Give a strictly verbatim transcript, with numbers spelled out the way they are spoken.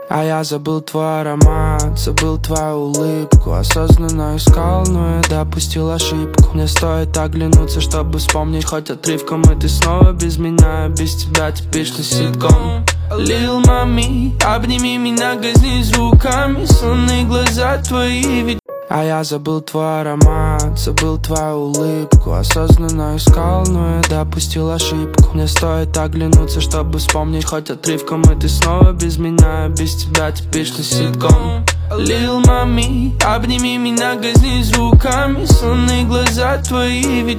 А я забыл твой аромат, забыл твою улыбку. Осознанно искал, но я допустил ошибку. Мне стоит оглянуться, чтобы вспомнить хоть отрывком. И ты снова без меня, без тебя типичный ситком. Lil Mami, обними меня, коснись руками. Сонные глаза твои, ведь... А я забыл твой аромат, забыл твою улыбку. Осознанно искал, но я допустил ошибку. Мне стоит оглянуться, чтобы вспомнить хоть отрывком. И ты снова без меня, без тебя типичный ситком. Lil Mami, обними меня, коснись руками. Сонные глаза твои, ведь